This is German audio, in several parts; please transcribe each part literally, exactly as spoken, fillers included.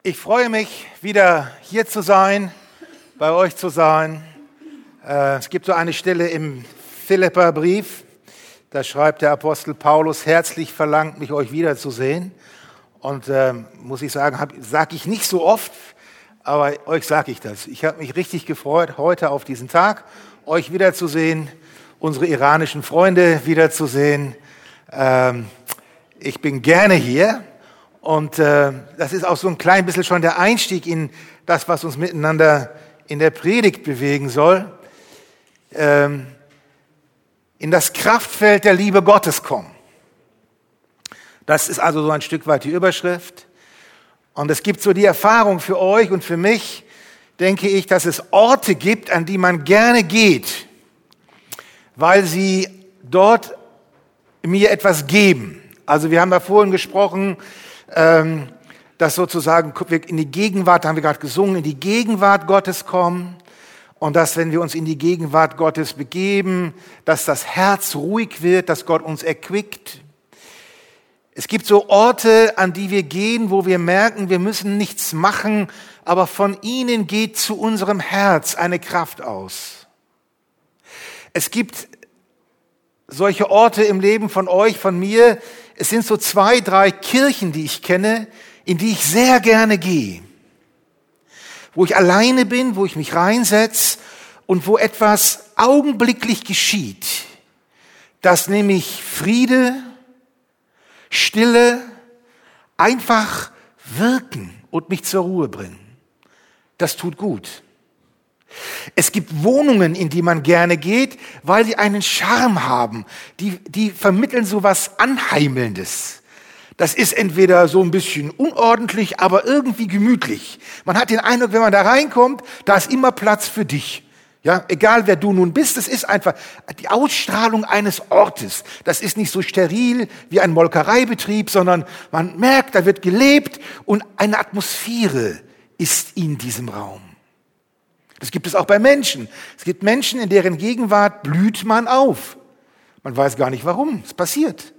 Ich freue mich, wieder hier zu sein, bei euch zu sein. Äh, es gibt so eine Stelle im Philipperbrief, da schreibt der Apostel Paulus, herzlich verlangt mich, euch wiederzusehen. Und äh, muss ich sagen, sage ich nicht so oft, aber euch sage ich das. Ich habe mich richtig gefreut, heute auf diesen Tag, euch wiederzusehen, unsere iranischen Freunde wiederzusehen. Ähm, ich bin gerne hier. Und äh, das ist auch so ein klein bisschen schon der Einstieg in das, was uns miteinander in der Predigt bewegen soll. Ähm, in das Kraftfeld der Liebe Gottes kommen. Das ist also so ein Stück weit die Überschrift. Und es gibt so die Erfahrung für euch und für mich, denke ich, dass es Orte gibt, an die man gerne geht, weil sie dort mir etwas geben. Also wir haben da vorhin gesprochen, ähm, dass sozusagen in die Gegenwart, da haben wir gerade gesungen, in die Gegenwart Gottes kommen und dass, wenn wir uns in die Gegenwart Gottes begeben, dass das Herz ruhig wird, dass Gott uns erquickt. Es gibt so Orte, an die wir gehen, wo wir merken, wir müssen nichts machen, aber von ihnen geht zu unserem Herz eine Kraft aus. Es gibt solche Orte im Leben von euch, von mir. Es sind so zwei, drei Kirchen, die ich kenne, in die ich sehr gerne gehe. Wo ich alleine bin, wo ich mich reinsetze und wo etwas augenblicklich geschieht, dass nämlich Friede, Stille einfach wirken und mich zur Ruhe bringen. Das tut gut. Es gibt Wohnungen, in die man gerne geht, weil sie einen Charme haben. Die, die vermitteln so was Anheimelndes. Das ist entweder so ein bisschen unordentlich, aber irgendwie gemütlich. Man hat den Eindruck, wenn man da reinkommt, da ist immer Platz für dich. Ja, egal wer du nun bist, es ist einfach die Ausstrahlung eines Ortes. Das ist nicht so steril wie ein Molkereibetrieb, sondern man merkt, da wird gelebt und eine Atmosphäre ist in diesem Raum. Das gibt es auch bei Menschen. Es gibt Menschen, in deren Gegenwart blüht man auf. Man weiß gar nicht warum. Es passiert.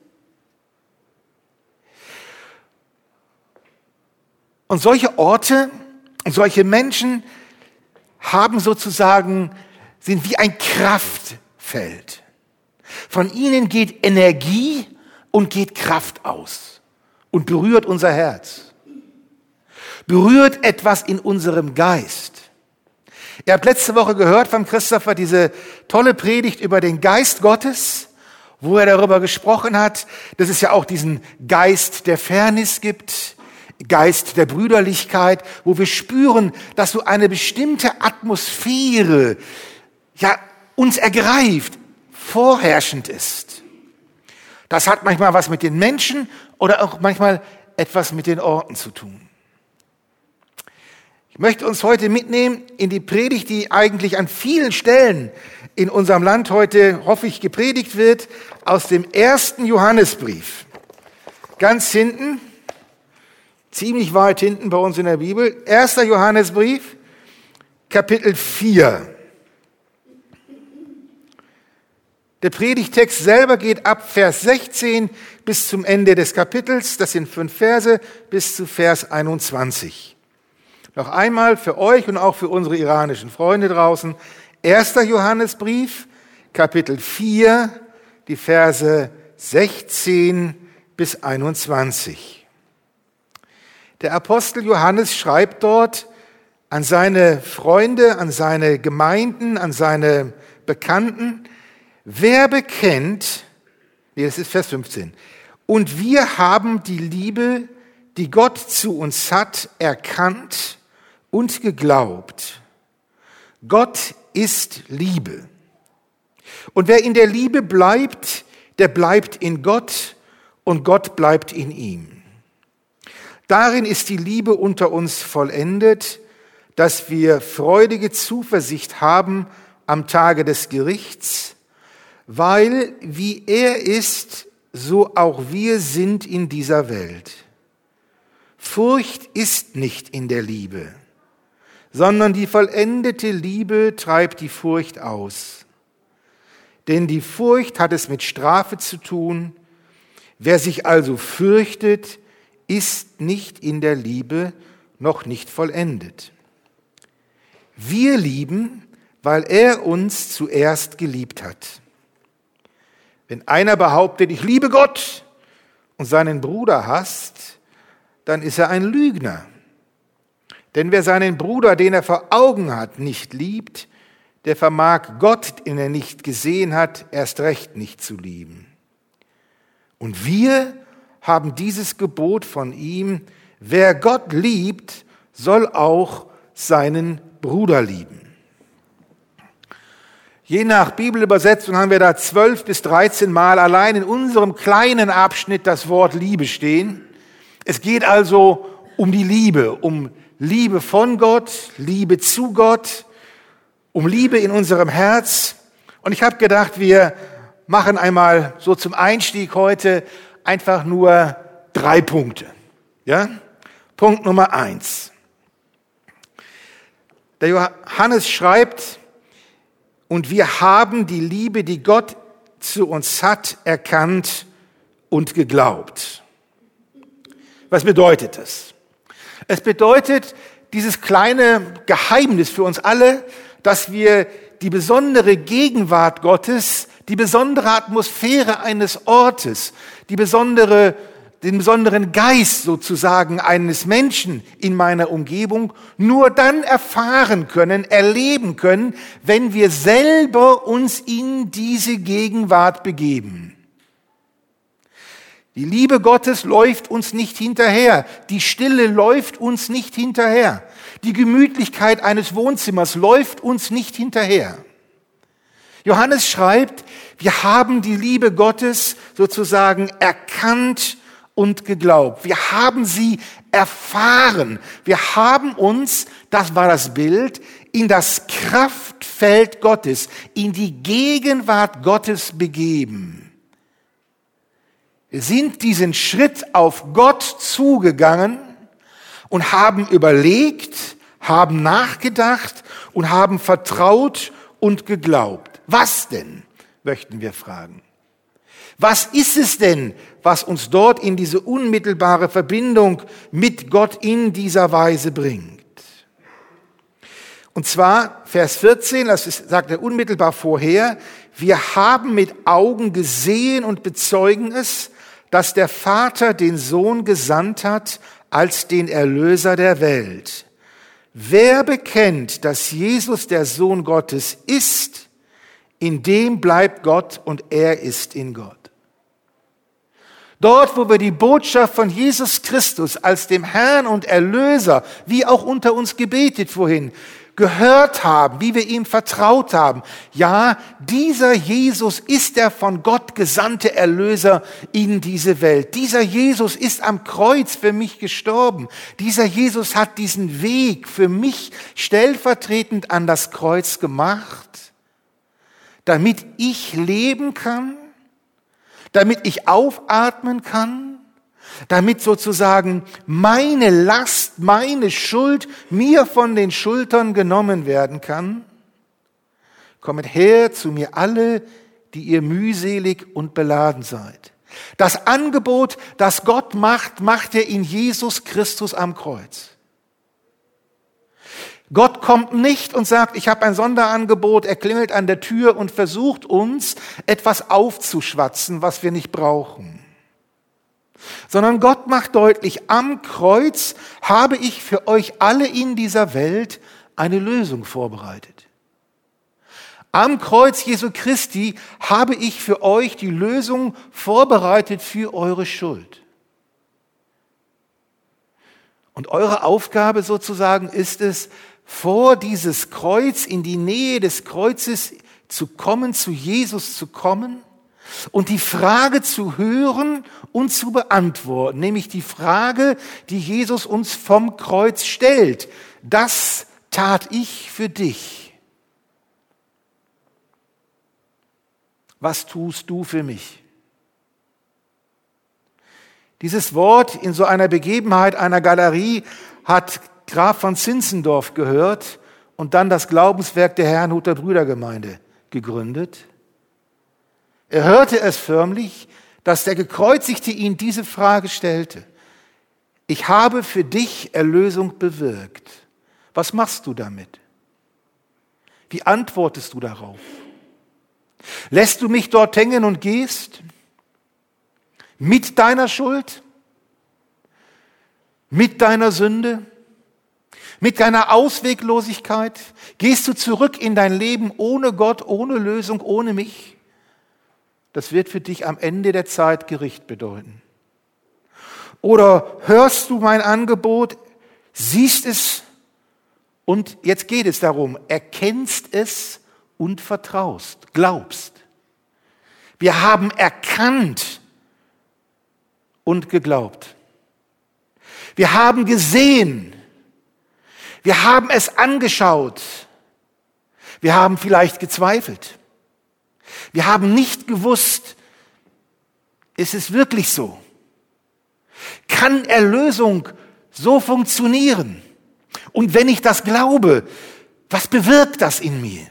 Und solche Orte und solche Menschen haben sozusagen, sind wie ein Kraftfeld. Von ihnen geht Energie und geht Kraft aus und berührt unser Herz. Berührt etwas in unserem Geist. Ihr habt letzte Woche gehört von Christopher diese tolle Predigt über den Geist Gottes, wo er darüber gesprochen hat, dass es ja auch diesen Geist der Fairness gibt, Geist der Brüderlichkeit, wo wir spüren, dass so eine bestimmte Atmosphäre ja uns ergreift, vorherrschend ist. Das hat manchmal was mit den Menschen oder auch manchmal etwas mit den Orten zu tun. Ich möchte uns heute mitnehmen in die Predigt, die eigentlich an vielen Stellen in unserem Land heute, hoffe ich, gepredigt wird, aus dem ersten Johannesbrief. Ganz hinten, ziemlich weit hinten bei uns in der Bibel, erster Johannesbrief, Kapitel vier. Der Predigtext selber geht ab Vers sechzehn bis zum Ende des Kapitels, das sind fünf Verse, bis zu Vers einundzwanzig. Noch einmal für euch und auch für unsere iranischen Freunde draußen. erster Johannesbrief, Kapitel vier, die Verse sechzehn bis einundzwanzig. Der Apostel Johannes schreibt dort an seine Freunde, an seine Gemeinden, an seine Bekannten, wer bekennt, nee, das ist Vers fünfzehn, und wir haben die Liebe, die Gott zu uns hat, erkannt und geglaubt. Gott ist Liebe. Und wer in der Liebe bleibt, der bleibt in Gott und Gott bleibt in ihm. Darin ist die Liebe unter uns vollendet, dass wir freudige Zuversicht haben am Tage des Gerichts, weil wie er ist, so auch wir sind in dieser Welt. Furcht ist nicht in der Liebe, sondern die vollendete Liebe treibt die Furcht aus. Denn die Furcht hat es mit Strafe zu tun. Wer sich also fürchtet, ist nicht in der Liebe, noch nicht vollendet. Wir lieben, weil er uns zuerst geliebt hat. Wenn einer behauptet, ich liebe Gott und seinen Bruder hasst, dann ist er ein Lügner. Denn wer seinen Bruder, den er vor Augen hat, nicht liebt, der vermag Gott, den er nicht gesehen hat, erst recht nicht zu lieben. Und wir haben dieses Gebot von ihm: Wer Gott liebt, soll auch seinen Bruder lieben. Je nach Bibelübersetzung haben wir da zwölf bis dreizehn Mal allein in unserem kleinen Abschnitt das Wort Liebe stehen. Es geht also um die Liebe, um Liebe von Gott, Liebe zu Gott, um Liebe in unserem Herz. Und ich habe gedacht, wir machen einmal so zum Einstieg heute einfach nur drei Punkte. Ja? Punkt Nummer eins. Der Johannes schreibt: Und wir haben die Liebe, die Gott zu uns hat, erkannt und geglaubt. Was bedeutet das? Es bedeutet dieses kleine Geheimnis für uns alle, dass wir die besondere Gegenwart Gottes, die besondere Atmosphäre eines Ortes, die besondere, den besonderen Geist sozusagen eines Menschen in meiner Umgebung nur dann erfahren können, erleben können, wenn wir selber uns in diese Gegenwart begeben. Die Liebe Gottes läuft uns nicht hinterher. Die Stille läuft uns nicht hinterher. Die Gemütlichkeit eines Wohnzimmers läuft uns nicht hinterher. Johannes schreibt, wir haben die Liebe Gottes sozusagen erkannt und geglaubt. Wir haben sie erfahren. Wir haben uns, das war das Bild, in das Kraftfeld Gottes, in die Gegenwart Gottes begeben. Wir sind diesen Schritt auf Gott zugegangen und haben überlegt, haben nachgedacht und haben vertraut und geglaubt. Was denn, möchten wir fragen. Was ist es denn, was uns dort in diese unmittelbare Verbindung mit Gott in dieser Weise bringt? Und zwar Vers vierzehn, das ist, sagt er unmittelbar vorher: Wir haben mit Augen gesehen und bezeugen es, dass der Vater den Sohn gesandt hat als den Erlöser der Welt. Wer bekennt, dass Jesus der Sohn Gottes ist, in dem bleibt Gott und er ist in Gott. Dort, wo wir die Botschaft von Jesus Christus als dem Herrn und Erlöser, wie auch unter uns gebetet vorhin, gehört haben, wie wir ihm vertraut haben. Ja, dieser Jesus ist der von Gott gesandte Erlöser in diese Welt. Dieser Jesus ist am Kreuz für mich gestorben. Dieser Jesus hat diesen Weg für mich stellvertretend an das Kreuz gemacht, damit ich leben kann, damit ich aufatmen kann, damit sozusagen meine Last, meine Schuld mir von den Schultern genommen werden kann. Kommet her zu mir alle, die ihr mühselig und beladen seid. Das Angebot, das Gott macht, macht er in Jesus Christus am Kreuz. Gott kommt nicht und sagt, ich habe ein Sonderangebot, er klingelt an der Tür und versucht uns etwas aufzuschwatzen, was wir nicht brauchen. Sondern Gott macht deutlich, am Kreuz habe ich für euch alle in dieser Welt eine Lösung vorbereitet. Am Kreuz Jesu Christi habe ich für euch die Lösung vorbereitet für eure Schuld. Und eure Aufgabe sozusagen ist es, vor dieses Kreuz, in die Nähe des Kreuzes zu kommen, zu Jesus zu kommen und die Frage zu hören und zu beantworten, nämlich die Frage, die Jesus uns vom Kreuz stellt. Das tat ich für dich. Was tust du für mich? Dieses Wort in so einer Begebenheit einer Galerie hat Graf von Zinzendorf gehört und dann das Glaubenswerk der Herrnhuter Brüdergemeinde gegründet. Er hörte es förmlich, dass der Gekreuzigte ihm diese Frage stellte. ich habe für dich Erlösung bewirkt. Was machst du damit? Wie antwortest du darauf? Lässt du mich dort hängen und gehst? Mit deiner Schuld? Mit deiner Sünde? Mit deiner Ausweglosigkeit? Gehst du zurück in dein Leben ohne Gott, ohne Lösung, ohne mich? Das wird für dich am Ende der Zeit Gericht bedeuten. Oder hörst du mein Angebot, siehst es und jetzt geht es darum, erkennst es und vertraust, glaubst. Wir haben erkannt und geglaubt. Wir haben gesehen. Wir haben es angeschaut. Wir haben vielleicht gezweifelt. Wir haben nicht gewusst, ist es wirklich so? Kann Erlösung so funktionieren? Und wenn ich das glaube, was bewirkt das in mir?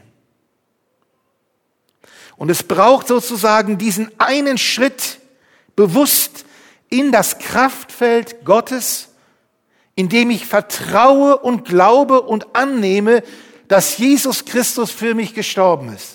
Und es braucht sozusagen diesen einen Schritt bewusst in das Kraftfeld Gottes, in dem ich vertraue und glaube und annehme, dass Jesus Christus für mich gestorben ist.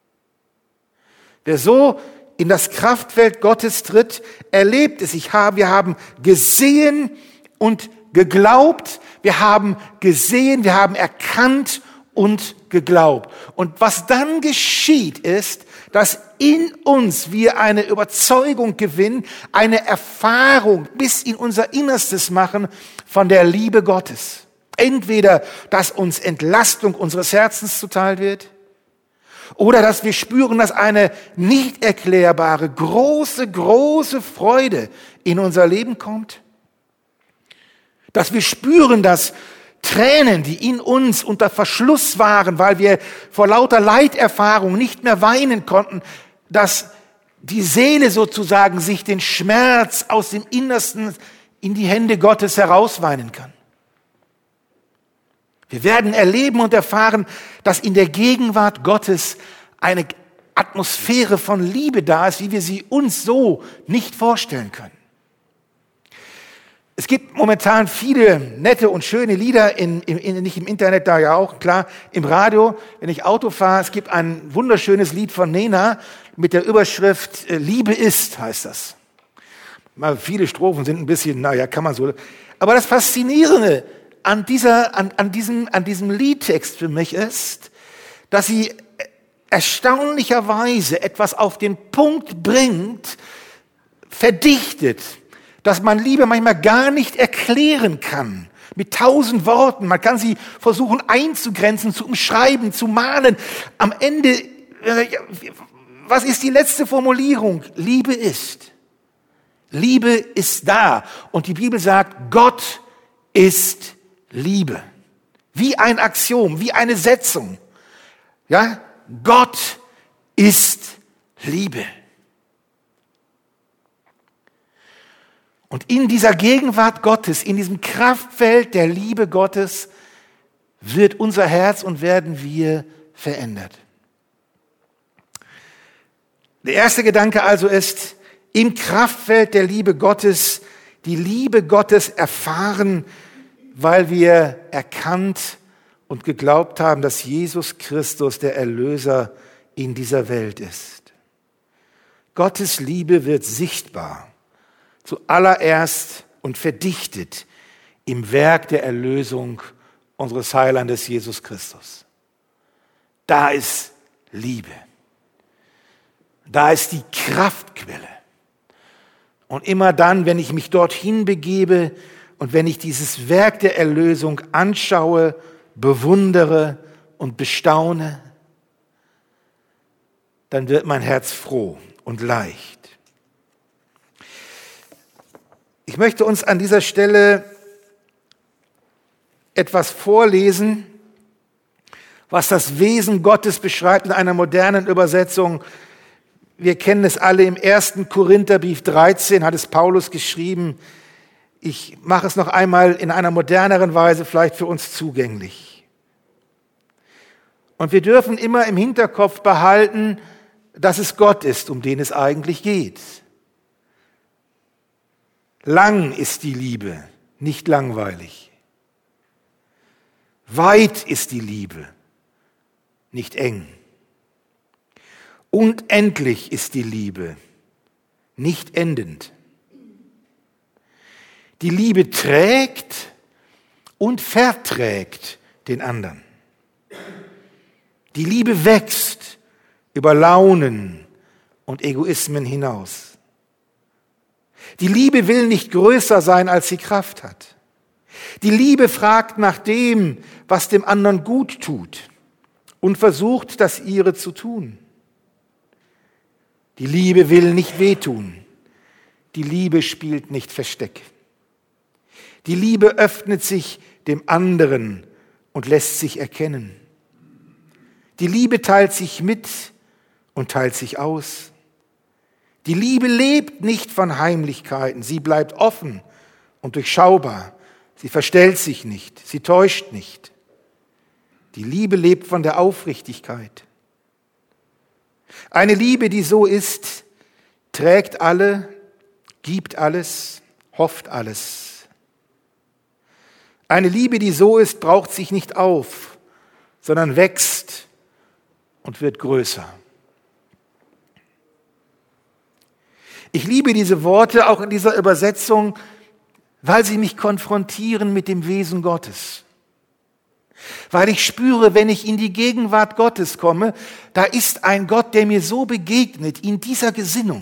Wer so in das Kraftfeld Gottes tritt, erlebt es. Ich habe, wir haben gesehen und geglaubt. Wir haben gesehen, wir haben erkannt und geglaubt. Und was dann geschieht ist, dass in uns wir eine Überzeugung gewinnen, eine Erfahrung bis in unser Innerstes machen von der Liebe Gottes. Entweder, dass uns Entlastung unseres Herzens zuteil wird, oder dass wir spüren, dass eine nicht erklärbare, große, große Freude in unser Leben kommt. Dass wir spüren, dass Tränen, die in uns unter Verschluss waren, weil wir vor lauter Leiterfahrung nicht mehr weinen konnten, dass die Seele sozusagen sich den Schmerz aus dem Innersten in die Hände Gottes herausweinen kann. Wir werden erleben und erfahren, dass in der Gegenwart Gottes eine Atmosphäre von Liebe da ist, wie wir sie uns so nicht vorstellen können. Es gibt momentan viele nette und schöne Lieder, in, in, nicht im Internet, da ja auch, klar, im Radio, wenn ich Auto fahre. Es gibt ein wunderschönes Lied von Nena mit der Überschrift Liebe ist, heißt das. Mal viele Strophen sind ein bisschen, naja, kann man so. Aber das Faszinierende an, dieser, an, an, diesem, an diesem Liedtext für mich ist, dass sie erstaunlicherweise etwas auf den Punkt bringt, verdichtet, dass man Liebe manchmal gar nicht erklären kann. Mit tausend Worten. Man kann sie versuchen einzugrenzen, zu umschreiben, zu malen. Am Ende, was ist die letzte Formulierung? Liebe ist. Liebe ist da. Und die Bibel sagt, Gott ist Liebe. Wie ein Axiom, wie eine Setzung. Ja? Gott ist Liebe. Und in dieser Gegenwart Gottes, in diesem Kraftfeld der Liebe Gottes, wird unser Herz und werden wir verändert. Der erste Gedanke also ist, im Kraftfeld der Liebe Gottes, die Liebe Gottes erfahren, weil wir erkannt und geglaubt haben, dass Jesus Christus der Erlöser in dieser Welt ist. Gottes Liebe wird sichtbar, zuallererst und verdichtet im Werk der Erlösung unseres Heilandes Jesus Christus. Da ist Liebe. Da ist die Kraftquelle. Und immer dann, wenn ich mich dorthin begebe und wenn ich dieses Werk der Erlösung anschaue, bewundere und bestaune, dann wird mein Herz froh und leicht. Ich möchte uns an dieser Stelle etwas vorlesen, was das Wesen Gottes beschreibt in einer modernen Übersetzung. Wir kennen es alle, im ersten Korintherbrief dreizehn hat es Paulus geschrieben. Ich mache es noch einmal in einer moderneren Weise vielleicht für uns zugänglich. Und wir dürfen immer im Hinterkopf behalten, dass es Gott ist, um den es eigentlich geht. Lang ist die Liebe, nicht langweilig. Weit ist die Liebe, nicht eng. Unendlich ist die Liebe, nicht endend. Die Liebe trägt und verträgt den anderen. Die Liebe wächst über Launen und Egoismen hinaus. Die Liebe will nicht größer sein, als sie Kraft hat. Die Liebe fragt nach dem, was dem anderen gut tut und versucht, das ihre zu tun. Die Liebe will nicht wehtun. Die Liebe spielt nicht Versteck. Die Liebe öffnet sich dem anderen und lässt sich erkennen. Die Liebe teilt sich mit und teilt sich aus. Die Liebe lebt nicht von Heimlichkeiten. Sie bleibt offen und durchschaubar. Sie verstellt sich nicht. Sie täuscht nicht. Die Liebe lebt von der Aufrichtigkeit. Eine Liebe, die so ist, trägt alle, gibt alles, hofft alles. Eine Liebe, die so ist, braucht sich nicht auf, sondern wächst und wird größer. Ich liebe diese Worte auch in dieser Übersetzung, weil sie mich konfrontieren mit dem Wesen Gottes. Weil ich spüre, wenn ich in die Gegenwart Gottes komme, da ist ein Gott, der mir so begegnet, in dieser Gesinnung,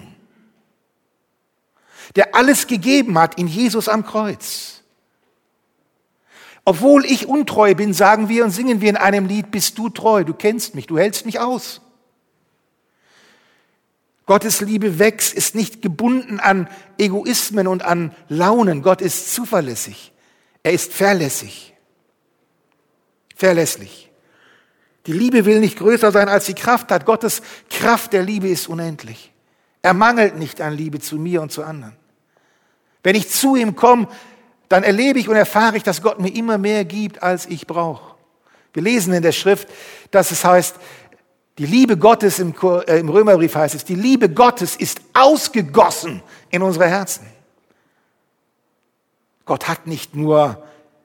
der alles gegeben hat in Jesus am Kreuz. Obwohl ich untreu bin, sagen wir und singen wir in einem Lied, bist du treu, du kennst mich, du hältst mich aus. Gottes Liebe wächst, ist nicht gebunden an Egoismen und an Launen. Gott ist zuverlässig. Er ist verlässlich. Verlässlich. Die Liebe will nicht größer sein, als sie Kraft hat. Gottes Kraft der Liebe ist unendlich. Er mangelt nicht an Liebe zu mir und zu anderen. Wenn ich zu ihm komme, dann erlebe ich und erfahre ich, dass Gott mir immer mehr gibt, als ich brauche. Wir lesen in der Schrift, dass es heißt, die Liebe Gottes, im, äh, im Römerbrief heißt es, die Liebe Gottes ist ausgegossen in unsere Herzen. Gott hat nicht nur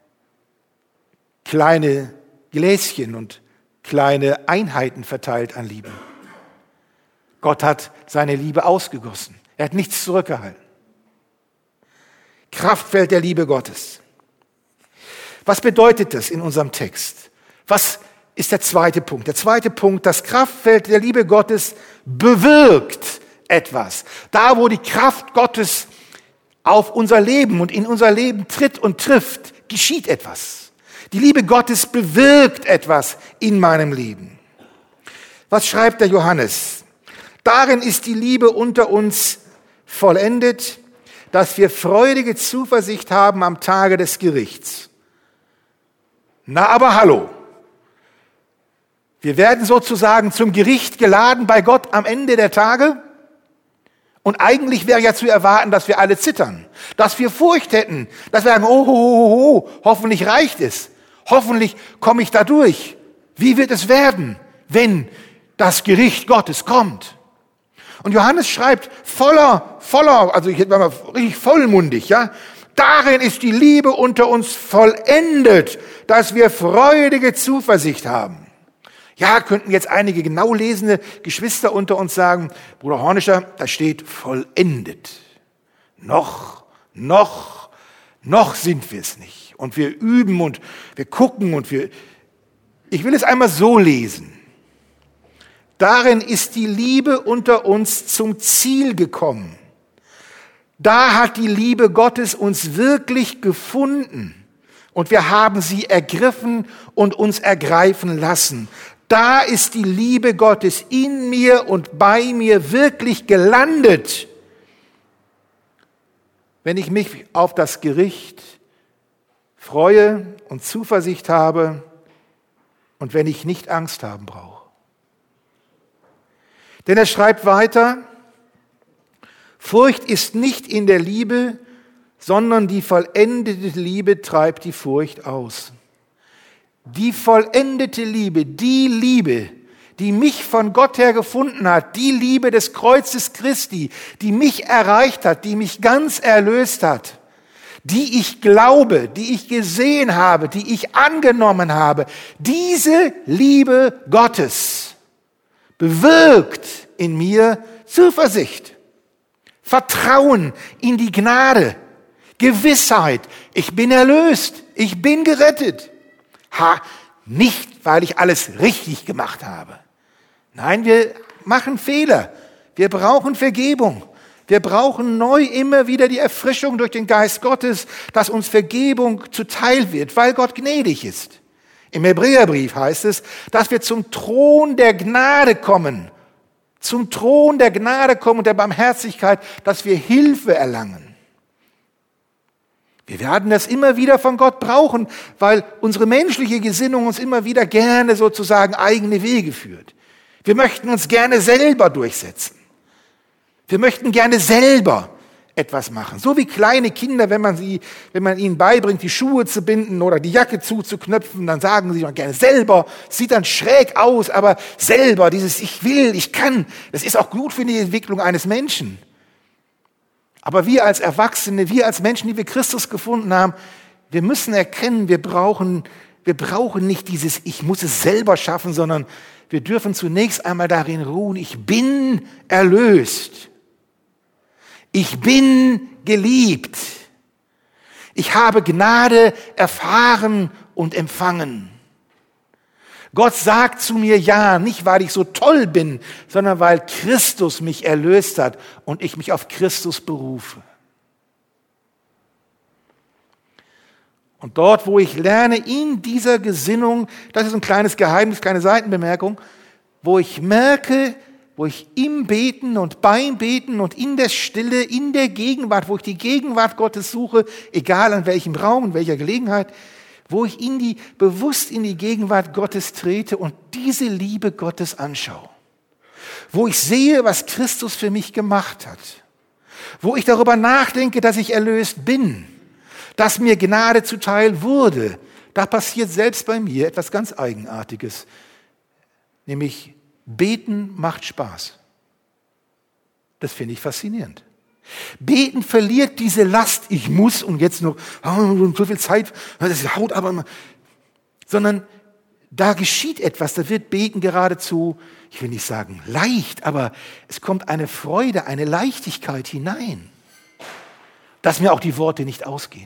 kleine Gläschen und kleine Einheiten verteilt an Liebe. Gott hat seine Liebe ausgegossen. Er hat nichts zurückgehalten. Kraftfeld der Liebe Gottes. Was bedeutet das in unserem Text? Was ist der zweite Punkt? Der zweite Punkt, das Kraftfeld der Liebe Gottes bewirkt etwas. Da, wo die Kraft Gottes auf unser Leben und in unser Leben tritt und trifft, geschieht etwas. Die Liebe Gottes bewirkt etwas in meinem Leben. Was schreibt der Johannes? Darin ist die Liebe unter uns vollendet, dass wir freudige Zuversicht haben am Tage des Gerichts. Na, aber hallo. Wir werden sozusagen zum Gericht geladen bei Gott am Ende der Tage. Und eigentlich wäre ja zu erwarten, dass wir alle zittern, dass wir Furcht hätten, dass wir sagen, oh, oh, oh, oh, hoffentlich reicht es. Hoffentlich komme ich da durch. Wie wird es werden, wenn das Gericht Gottes kommt? Und Johannes schreibt voller, voller, also ich hätte mal richtig vollmundig, ja. Darin ist die Liebe unter uns vollendet, dass wir freudige Zuversicht haben. Ja, könnten jetzt einige genau lesende Geschwister unter uns sagen, Bruder Hornischer, da steht vollendet. Noch, noch, noch sind wir es nicht. Und wir üben und wir gucken und wir, ich will es einmal so lesen. Darin ist die Liebe unter uns zum Ziel gekommen. Da hat die Liebe Gottes uns wirklich gefunden und wir haben sie ergriffen und uns ergreifen lassen. Da ist die Liebe Gottes in mir und bei mir wirklich gelandet. Wenn ich mich auf das Gericht freue und Zuversicht habe und wenn ich nicht Angst haben brauche. Denn er schreibt weiter, Furcht ist nicht in der Liebe, sondern die vollendete Liebe treibt die Furcht aus. Die vollendete Liebe, die Liebe, die mich von Gott her gefunden hat, die Liebe des Kreuzes Christi, die mich erreicht hat, die mich ganz erlöst hat, die ich glaube, die ich gesehen habe, die ich angenommen habe, diese Liebe Gottes bewirkt in mir Zuversicht, Vertrauen in die Gnade, Gewissheit, ich bin erlöst, ich bin gerettet. Ha, nicht, weil ich alles richtig gemacht habe. Nein, wir machen Fehler. Wir brauchen Vergebung. Wir brauchen neu immer wieder die Erfrischung durch den Geist Gottes, dass uns Vergebung zuteil wird, weil Gott gnädig ist. Im Hebräerbrief heißt es, dass wir zum Thron der Gnade kommen, zum Thron der Gnade kommen und der Barmherzigkeit, dass wir Hilfe erlangen. Wir werden das immer wieder von Gott brauchen, weil unsere menschliche Gesinnung uns immer wieder gerne sozusagen eigene Wege führt. Wir möchten uns gerne selber durchsetzen. Wir möchten gerne selber etwas machen. So wie kleine Kinder, wenn man sie, wenn man ihnen beibringt, die Schuhe zu binden oder die Jacke zuzuknöpfen, dann sagen sie gerne selber, sieht dann schräg aus, aber selber, dieses ich will, ich kann, das ist auch gut für die Entwicklung eines Menschen. Aber wir als Erwachsene, wir als Menschen, die wir Christus gefunden haben, wir müssen erkennen, wir brauchen, wir brauchen nicht dieses ich muss es selber schaffen, sondern wir dürfen zunächst einmal darin ruhen, ich bin erlöst. Ich bin geliebt. Ich habe Gnade erfahren und empfangen. Gott sagt zu mir ja, nicht weil ich so toll bin, sondern weil Christus mich erlöst hat und ich mich auf Christus berufe. Und dort, wo ich lerne, in dieser Gesinnung, das ist ein kleines Geheimnis, keine Seitenbemerkung, wo ich merke, wo ich im Beten und beim Beten und in der Stille, in der Gegenwart, wo ich die Gegenwart Gottes suche, egal an welchem Raum, in welcher Gelegenheit, wo ich in die, bewusst in die Gegenwart Gottes trete und diese Liebe Gottes anschaue. Wo ich sehe, was Christus für mich gemacht hat. Wo ich darüber nachdenke, dass ich erlöst bin, dass mir Gnade zuteil wurde. Da passiert selbst bei mir etwas ganz Eigenartiges, nämlich Beten macht Spaß. Das finde ich faszinierend. Beten verliert diese Last, ich muss und jetzt noch oh, so viel Zeit, das haut aber mal. Sondern da geschieht etwas, da wird Beten geradezu, ich will nicht sagen leicht, aber es kommt eine Freude, eine Leichtigkeit hinein, dass mir auch die Worte nicht ausgehen.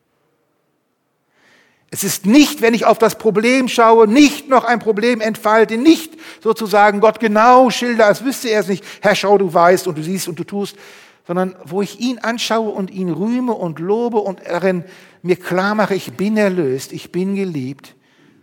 Es ist nicht, wenn ich auf das Problem schaue, nicht noch ein Problem entfalte, nicht sozusagen Gott genau schilder, als wüsste er es nicht. Herr, schau, du weißt und du siehst und du tust, sondern wo ich ihn anschaue und ihn rühme und lobe und darin mir klar mache, ich bin erlöst, ich bin geliebt.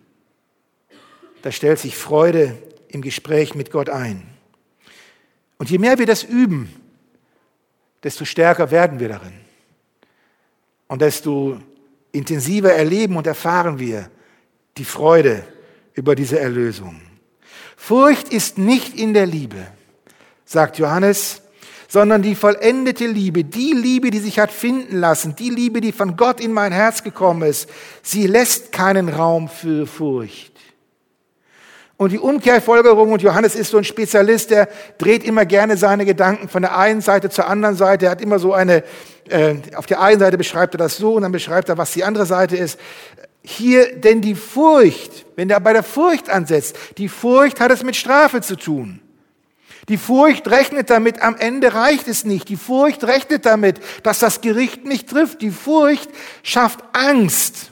Da stellt sich Freude im Gespräch mit Gott ein. Und je mehr wir das üben, desto stärker werden wir darin. Und desto intensiver erleben und erfahren wir die Freude über diese Erlösung. Furcht ist nicht in der Liebe, sagt Johannes, sondern die vollendete Liebe, die Liebe, die sich hat finden lassen, die Liebe, die von Gott in mein Herz gekommen ist, sie lässt keinen Raum für Furcht. Und die Umkehrfolgerung, und Johannes ist so ein Spezialist, der dreht immer gerne seine Gedanken von der einen Seite zur anderen Seite. Er hat immer so eine, äh, auf der einen Seite beschreibt er das so und dann beschreibt er, was die andere Seite ist. Hier, denn die Furcht, wenn er bei der Furcht ansetzt, die Furcht hat es mit Strafe zu tun. Die Furcht rechnet damit, am Ende reicht es nicht. Die Furcht rechnet damit, dass das Gericht mich trifft. Die Furcht schafft Angst.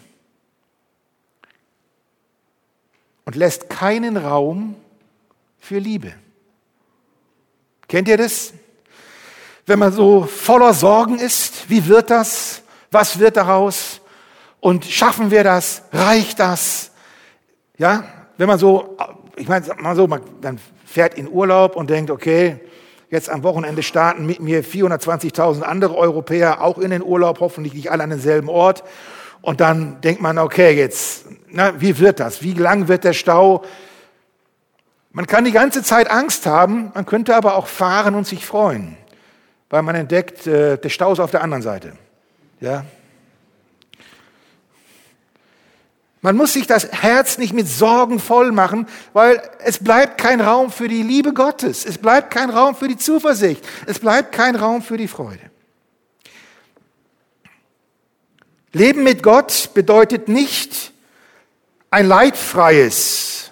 Und lässt keinen Raum für Liebe. Kennt ihr das? Wenn man so voller Sorgen ist, wie wird das? Was wird daraus? Und schaffen wir das? Reicht das? Ja, wenn man so, ich meine, mal so, man dann fährt in Urlaub und denkt, okay, jetzt am Wochenende starten mit mir vierhundertzwanzigtausend andere Europäer auch in den Urlaub, hoffentlich nicht alle an denselben Ort. Und dann denkt man, okay, jetzt, na, wie wird das? Wie lang wird der Stau? Man kann die ganze Zeit Angst haben, man könnte aber auch fahren und sich freuen, weil man entdeckt, äh, der Stau ist auf der anderen Seite. Ja? Man muss sich das Herz nicht mit Sorgen voll machen, weil es bleibt kein Raum für die Liebe Gottes. Es bleibt kein Raum für die Zuversicht. Es bleibt kein Raum für die Freude. Leben mit Gott bedeutet nicht ein leidfreies,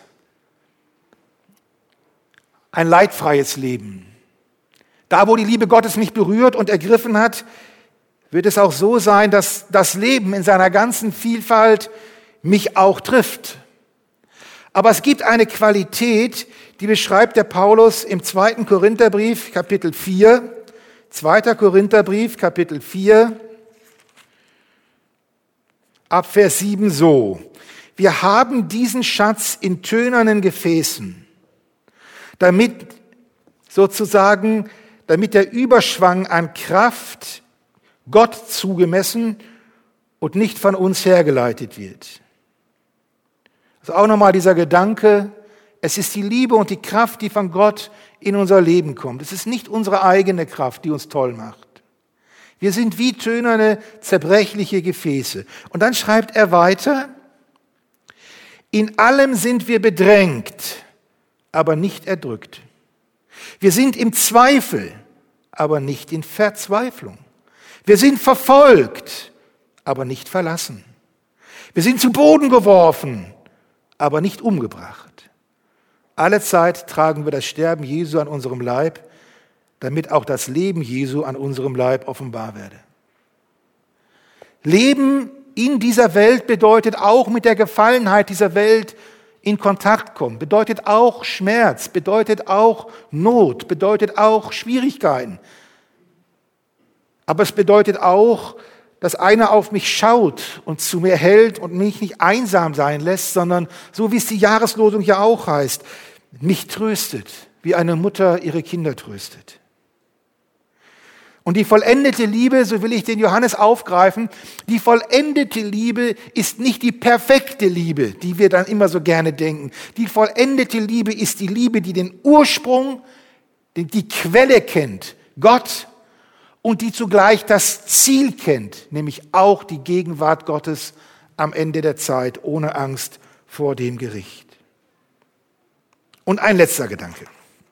ein leidfreies Leben. Da, wo die Liebe Gottes mich berührt und ergriffen hat, wird es auch so sein, dass das Leben in seiner ganzen Vielfalt mich auch trifft. Aber es gibt eine Qualität, die beschreibt der Paulus im zweiten Korintherbrief, Kapitel vier. zweiter Korintherbrief, Kapitel vier, ab Vers sieben so. Wir haben diesen Schatz in tönernen Gefäßen, damit sozusagen, damit der Überschwang an Kraft Gott zugemessen und nicht von uns hergeleitet wird. Also auch nochmal dieser Gedanke, es ist die Liebe und die Kraft, die von Gott in unser Leben kommt. Es ist nicht unsere eigene Kraft, die uns toll macht. Wir sind wie tönerne, zerbrechliche Gefäße. Und dann schreibt er weiter, in allem sind wir bedrängt, aber nicht erdrückt. Wir sind im Zweifel, aber nicht in Verzweiflung. Wir sind verfolgt, aber nicht verlassen. Wir sind zu Boden geworfen, aber nicht umgebracht. Alle Zeit tragen wir das Sterben Jesu an unserem Leib, damit auch das Leben Jesu an unserem Leib offenbar werde. Leben in dieser Welt bedeutet auch mit der Gefallenheit dieser Welt in Kontakt kommen, bedeutet auch Schmerz, bedeutet auch Not, bedeutet auch Schwierigkeiten. Aber es bedeutet auch, dass einer auf mich schaut und zu mir hält und mich nicht einsam sein lässt, sondern, so wie es die Jahreslosung ja auch heißt, mich tröstet, wie eine Mutter ihre Kinder tröstet. Und die vollendete Liebe, so will ich den Johannes aufgreifen, die vollendete Liebe ist nicht die perfekte Liebe, die wir dann immer so gerne denken. Die vollendete Liebe ist die Liebe, die den Ursprung, die Quelle kennt, Gott, und die zugleich das Ziel kennt, nämlich auch die Gegenwart Gottes am Ende der Zeit, ohne Angst vor dem Gericht. Und ein letzter Gedanke.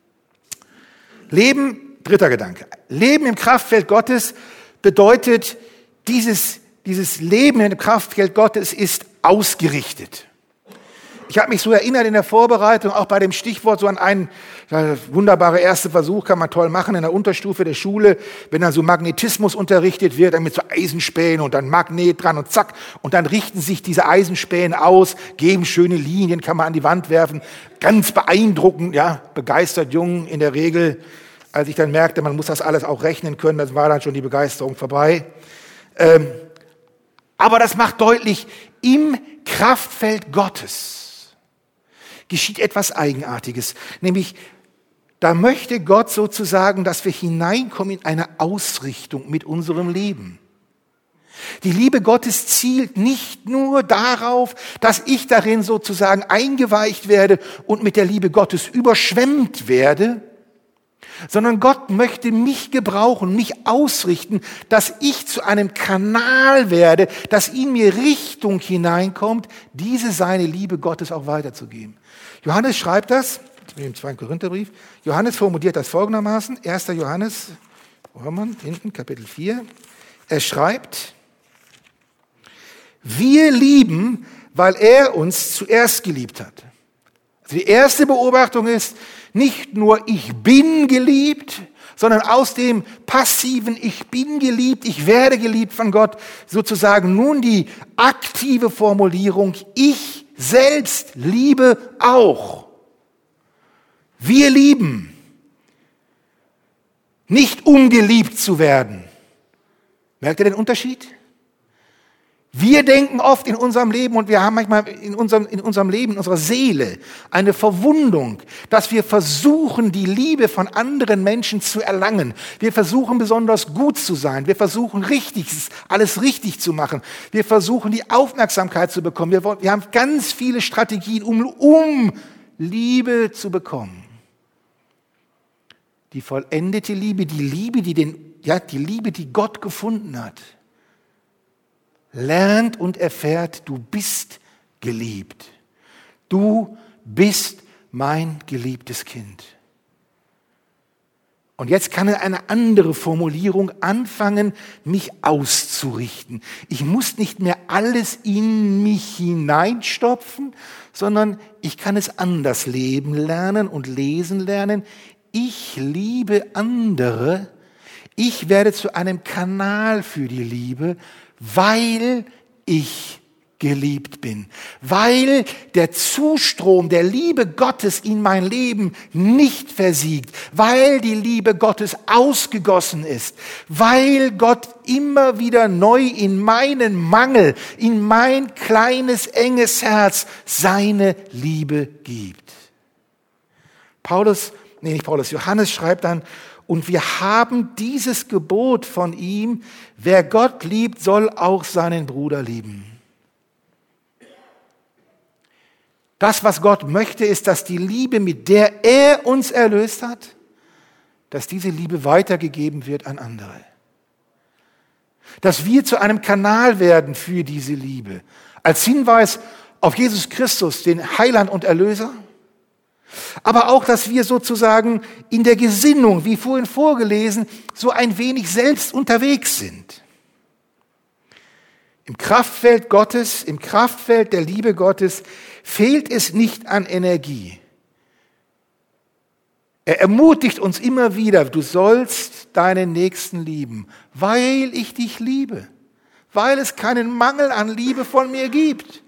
Leben, dritter Gedanke. Leben im Kraftfeld Gottes bedeutet, dieses, dieses Leben im Kraftfeld Gottes ist ausgerichtet. Ich habe mich so erinnert in der Vorbereitung, auch bei dem Stichwort, so an einen ja, wunderbare erste Versuch, kann man toll machen in der Unterstufe der Schule, wenn dann so Magnetismus unterrichtet wird, dann mit so Eisenspänen und dann Magnet dran und zack, und dann richten sich diese Eisenspäne aus, geben schöne Linien, kann man an die Wand werfen, ganz beeindruckend, ja, begeistert Jungen in der Regel. Als ich dann merkte, man muss das alles auch rechnen können, dann war dann schon die Begeisterung vorbei. Ähm, aber das macht deutlich, im Kraftfeld Gottes geschieht etwas Eigenartiges, nämlich da möchte Gott sozusagen, dass wir hineinkommen in eine Ausrichtung mit unserem Leben. Die Liebe Gottes zielt nicht nur darauf, dass ich darin sozusagen eingeweicht werde und mit der Liebe Gottes überschwemmt werde, sondern Gott möchte mich gebrauchen, mich ausrichten, dass ich zu einem Kanal werde, dass in mir Richtung hineinkommt, diese seine Liebe Gottes auch weiterzugeben. Johannes schreibt das, im zweiten Korintherbrief, Johannes formuliert das folgendermaßen, erster Johannes, wo haben wir, hinten, Kapitel vier, er schreibt, wir lieben, weil er uns zuerst geliebt hat. Also die erste Beobachtung ist, nicht nur ich bin geliebt, sondern aus dem passiven ich bin geliebt, ich werde geliebt von Gott, sozusagen nun die aktive Formulierung, ich selbst liebe auch. Wir lieben, nicht um geliebt zu werden. Merkt ihr den Unterschied? Wir denken oft in unserem Leben und wir haben manchmal in unserem, in unserem Leben, in unserer Seele eine Verwundung, dass wir versuchen, die Liebe von anderen Menschen zu erlangen. Wir versuchen besonders gut zu sein. Wir versuchen richtig, alles richtig zu machen. Wir versuchen die Aufmerksamkeit zu bekommen. Wir, wir haben ganz viele Strategien, um, um Liebe zu bekommen. Die vollendete Liebe, die Liebe, die den, ja, die Liebe, die Gott gefunden hat, lernt und erfährt, du bist geliebt. Du bist mein geliebtes Kind. Und jetzt kann eine andere Formulierung anfangen, mich auszurichten. Ich muss nicht mehr alles in mich hineinstopfen, sondern ich kann es anders leben lernen und lesen lernen. Ich liebe andere. Ich werde zu einem Kanal für die Liebe, weil ich geliebt bin, weil der Zustrom der Liebe Gottes in mein Leben nicht versiegt, weil die Liebe Gottes ausgegossen ist, weil Gott immer wieder neu in meinen Mangel, in mein kleines, enges Herz seine Liebe gibt. Paulus, nee, nicht Paulus, Johannes schreibt dann, und wir haben dieses Gebot von ihm, wer Gott liebt, soll auch seinen Bruder lieben. Das, was Gott möchte, ist, dass die Liebe, mit der er uns erlöst hat, dass diese Liebe weitergegeben wird an andere. Dass wir zu einem Kanal werden für diese Liebe. Als Hinweis auf Jesus Christus, den Heiland und Erlöser. Aber auch, dass wir sozusagen in der Gesinnung, wie vorhin vorgelesen, so ein wenig selbst unterwegs sind. Im Kraftfeld Gottes, im Kraftfeld der Liebe Gottes fehlt es nicht an Energie. Er ermutigt uns immer wieder, du sollst deinen Nächsten lieben, weil ich dich liebe, weil es keinen Mangel an Liebe von mir gibt.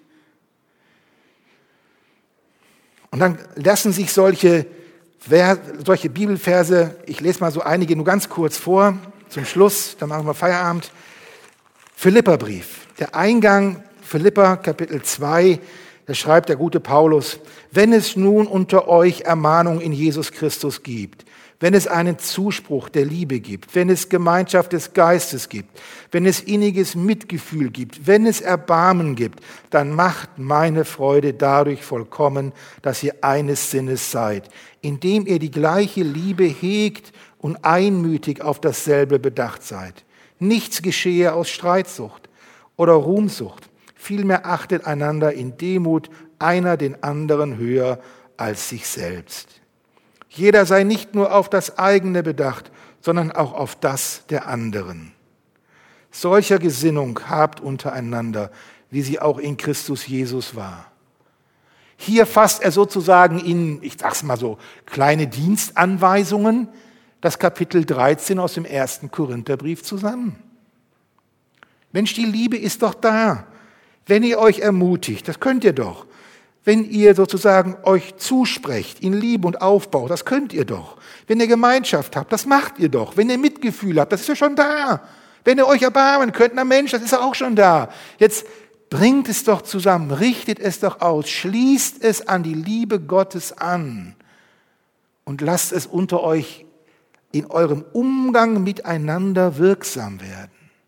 Und dann lassen sich solche, solche Bibelverse, ich lese mal so einige nur ganz kurz vor, zum Schluss, dann machen wir Feierabend. Philipperbrief, der Eingang, Philipper Kapitel zwei, da schreibt der gute Paulus, wenn es nun unter euch Ermahnung in Jesus Christus gibt, wenn es einen Zuspruch der Liebe gibt, wenn es Gemeinschaft des Geistes gibt, wenn es inniges Mitgefühl gibt, wenn es Erbarmen gibt, dann macht meine Freude dadurch vollkommen, dass ihr eines Sinnes seid, indem ihr die gleiche Liebe hegt und einmütig auf dasselbe bedacht seid. Nichts geschehe aus Streitsucht oder Ruhmsucht. Vielmehr achtet einander in Demut einer den anderen höher als sich selbst. Jeder sei nicht nur auf das eigene bedacht, sondern auch auf das der anderen. Solcher Gesinnung habt untereinander, wie sie auch in Christus Jesus war. Hier fasst er sozusagen in, ich sag's mal so, kleine Dienstanweisungen, das Kapitel dreizehn aus dem ersten Korintherbrief zusammen. Mensch, die Liebe ist doch da. Wenn ihr euch ermutigt, das könnt ihr doch. Wenn ihr sozusagen euch zusprecht in Liebe und Aufbau, das könnt ihr doch. Wenn ihr Gemeinschaft habt, das macht ihr doch. Wenn ihr Mitgefühl habt, das ist ja schon da. Wenn ihr euch erbarmen könnt, na Mensch, das ist ja auch schon da. Jetzt bringt es doch zusammen, richtet es doch aus, schließt es an die Liebe Gottes an und lasst es unter euch in eurem Umgang miteinander wirksam werden.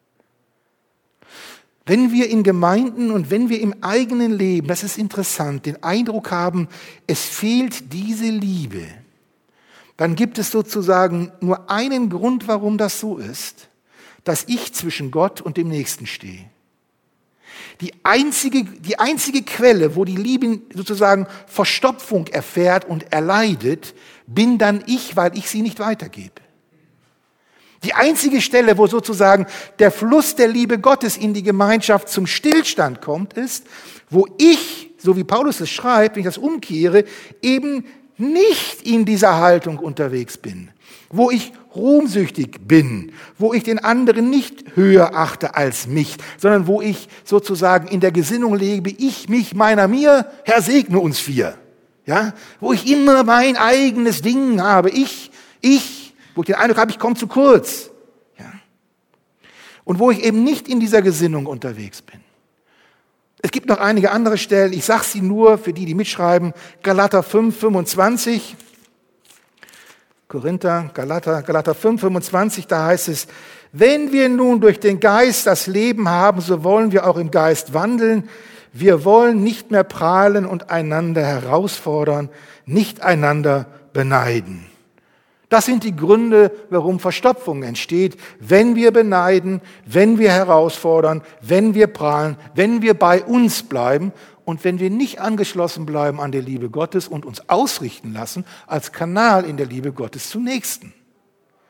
Wenn wir in Gemeinden und wenn wir im eigenen Leben, das ist interessant, den Eindruck haben, es fehlt diese Liebe, dann gibt es sozusagen nur einen Grund, warum das so ist, dass ich zwischen Gott und dem Nächsten stehe. Die einzige, die einzige Quelle, wo die Liebe sozusagen Verstopfung erfährt und erleidet, bin dann ich, weil ich sie nicht weitergebe. Die einzige Stelle, wo sozusagen der Fluss der Liebe Gottes in die Gemeinschaft zum Stillstand kommt, ist, wo ich, so wie Paulus es schreibt, wenn ich das umkehre, eben nicht in dieser Haltung unterwegs bin, wo ich ruhmsüchtig bin, wo ich den anderen nicht höher achte als mich, sondern wo ich sozusagen in der Gesinnung lebe, ich, mich, meiner, mir, Herr segne uns vier. Ja, wo ich immer mein eigenes Ding habe, ich, ich, wo ich den Eindruck habe, ich komme zu kurz. Ja. Und wo ich eben nicht in dieser Gesinnung unterwegs bin. Es gibt noch einige andere Stellen, ich sage sie nur für die, die mitschreiben, Galater fünf, fünfundzwanzig, Korinther, Galater, Galater fünf, fünfundzwanzig, da heißt es, wenn wir nun durch den Geist das Leben haben, so wollen wir auch im Geist wandeln. Wir wollen nicht mehr prahlen und einander herausfordern, nicht einander beneiden. Das sind die Gründe, warum Verstopfung entsteht, wenn wir beneiden, wenn wir herausfordern, wenn wir prahlen, wenn wir bei uns bleiben und wenn wir nicht angeschlossen bleiben an die Liebe Gottes und uns ausrichten lassen als Kanal in der Liebe Gottes zum Nächsten.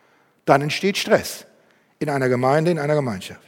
Dann entsteht Stress in einer Gemeinde, in einer Gemeinschaft.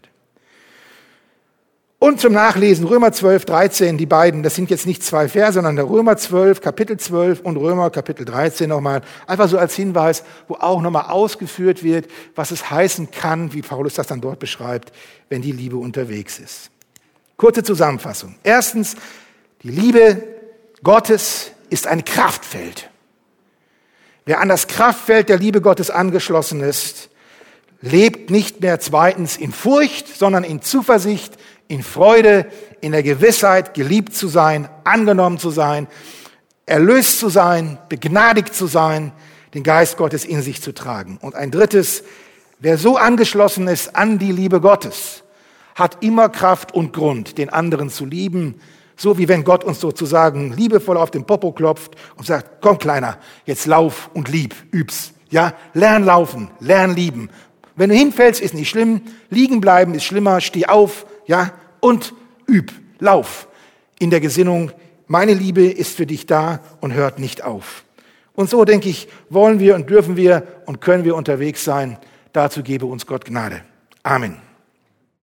Und zum Nachlesen Römer zwölf, dreizehn, die beiden, das sind jetzt nicht zwei Verse, sondern der Römer zwölf, Kapitel zwölf und Römer Kapitel dreizehn nochmal, einfach so als Hinweis, wo auch nochmal ausgeführt wird, was es heißen kann, wie Paulus das dann dort beschreibt, wenn die Liebe unterwegs ist. Kurze Zusammenfassung. Erstens, die Liebe Gottes ist ein Kraftfeld. Wer an das Kraftfeld der Liebe Gottes angeschlossen ist, lebt nicht mehr zweitens in Furcht, sondern in Zuversicht, in Freude, in der Gewissheit, geliebt zu sein, angenommen zu sein, erlöst zu sein, begnadigt zu sein, den Geist Gottes in sich zu tragen. Und ein drittes, wer so angeschlossen ist an die Liebe Gottes, hat immer Kraft und Grund, den anderen zu lieben, so wie wenn Gott uns sozusagen liebevoll auf den Popo klopft und sagt, komm Kleiner, jetzt lauf und lieb, üb's. Ja, lern laufen, lern lieben. Wenn du hinfällst, ist nicht schlimm, liegen bleiben ist schlimmer, steh auf, ja, und üb, lauf in der Gesinnung, meine Liebe ist für dich da und hört nicht auf. Und so, denke ich, wollen wir und dürfen wir und können wir unterwegs sein. Dazu gebe uns Gott Gnade. Amen.